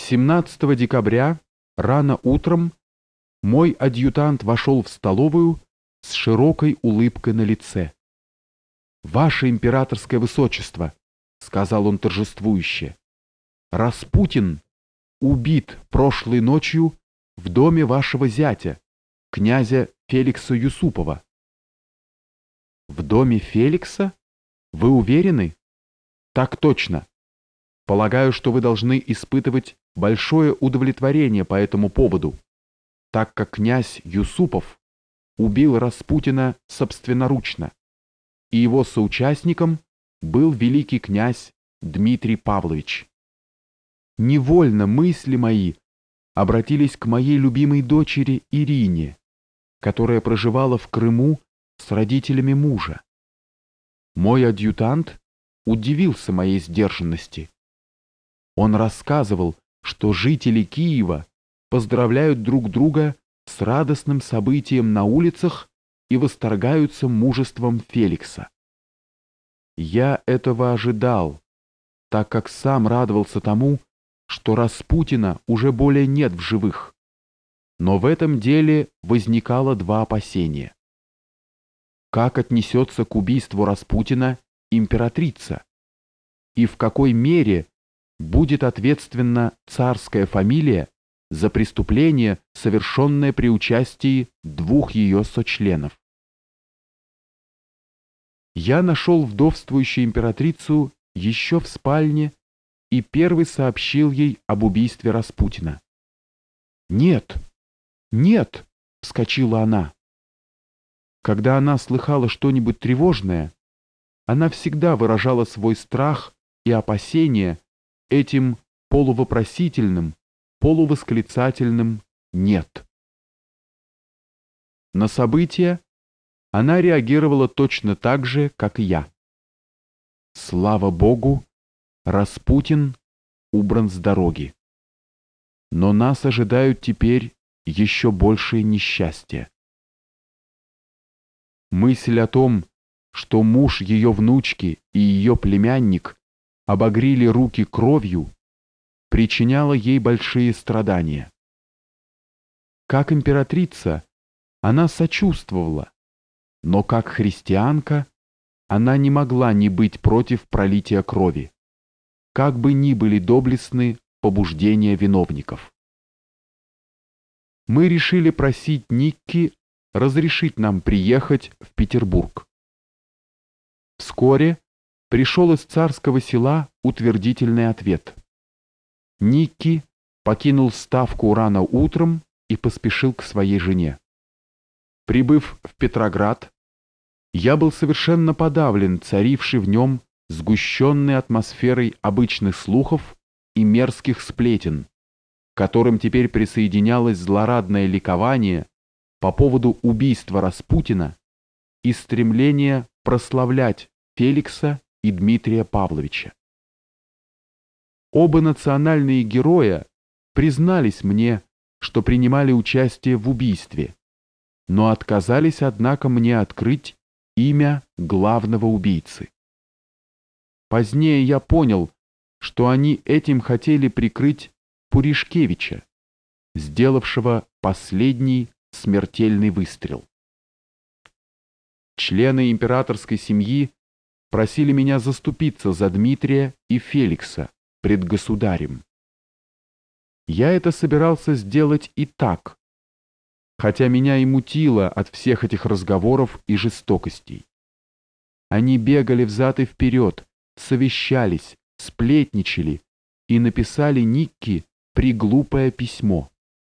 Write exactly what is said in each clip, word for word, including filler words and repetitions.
семнадцатого декабря рано утром мой адъютант вошел в столовую с широкой улыбкой на лице. «Ваше императорское высочество», — сказал он торжествующе, — «Распутин убит прошлой ночью в доме вашего зятя, князя Феликса Юсупова». «В доме Феликса? Вы уверены?» «Так точно. Полагаю, что вы должны испытывать большое удовлетворение по этому поводу, так как князь Юсупов убил Распутина собственноручно, и его соучастником был великий князь Дмитрий Павлович. Невольно мысли мои обратились к моей любимой дочери Ирине, которая проживала в Крыму с родителями мужа. Мой адъютант удивился моей сдержанности. Он рассказывал, что жители Киева поздравляют друг друга с радостным событием на улицах и восторгаются мужеством Феликса. Я этого ожидал, так как сам радовался тому, что Распутина уже более нет в живых. Но в этом деле возникало два опасения. Как отнесется к убийству Распутина императрица? И в какой мере будет ответственна царская фамилия за преступление, совершенное при участии двух ее сочленов? Я нашел вдовствующую императрицу еще в спальне и первый сообщил ей об убийстве Распутина. «Нет, нет!» — вскочила она. Когда она слыхала что-нибудь тревожное, она всегда выражала свой страх и опасение этим полувопросительным, полувосклицательным «нет». На события она реагировала точно так же, как и я. Слава Богу, Распутин убран с дороги. Но нас ожидают теперь еще большие несчастья. Мысль о том, что муж ее внучки и ее племянник обогрели руки кровью, причиняла ей большие страдания. Как императрица она сочувствовала, но как христианка она не могла не быть против пролития крови, как бы ни были доблестны побуждения виновников. Мы решили просить Никки разрешить нам приехать в Петербург. Вскоре пришел из царского села утвердительный ответ. Никки покинул ставку рано утром и поспешил к своей жене. Прибыв в Петроград, я был совершенно подавлен царившей в нем сгущенной атмосферой обычных слухов и мерзких сплетен, к которым теперь присоединялось злорадное ликование по поводу убийства Распутина и стремление прославлять Феликса и Дмитрия Павловича. Оба национальные героя признались мне, что принимали участие в убийстве, но отказались, однако, мне открыть имя главного убийцы. Позднее я понял, что они этим хотели прикрыть Пуришкевича, сделавшего последний смертельный выстрел. Члены императорской семьи просили меня заступиться за Дмитрия и Феликса пред государем. Я это собирался сделать и так, хотя меня и мутило от всех этих разговоров и жестокостей. Они бегали взад и вперед, совещались, сплетничали и написали Никки приглупое письмо.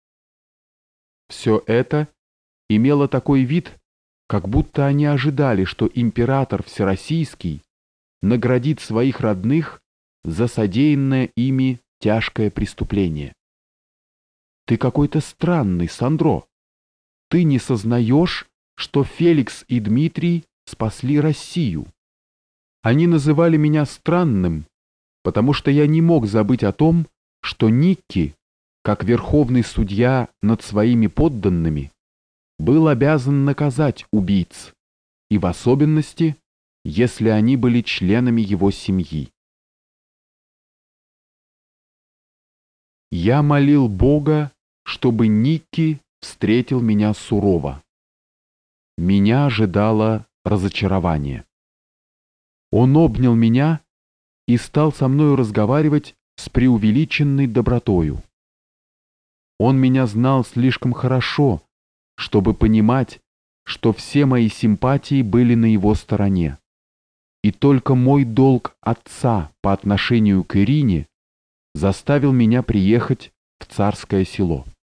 Все это имело такой вид, как будто они ожидали, что император Всероссийский наградит своих родных за содеянное ими тяжкое преступление. «Ты какой-то странный, Сандро. Ты не сознаешь, что Феликс и Дмитрий спасли Россию?» Они называли меня странным, потому что я не мог забыть о том, что Никки, как верховный судья над своими подданными, был обязан наказать убийц, и в особенности, если они были членами его семьи. Я молил Бога, чтобы Никки встретил меня сурово. Меня ожидало разочарование. Он обнял меня и стал со мною разговаривать с преувеличенной добротою. Он меня знал слишком хорошо, чтобы понимать, что все мои симпатии были на его стороне, и только мой долг отца по отношению к Ирине заставил меня приехать в Царское Село.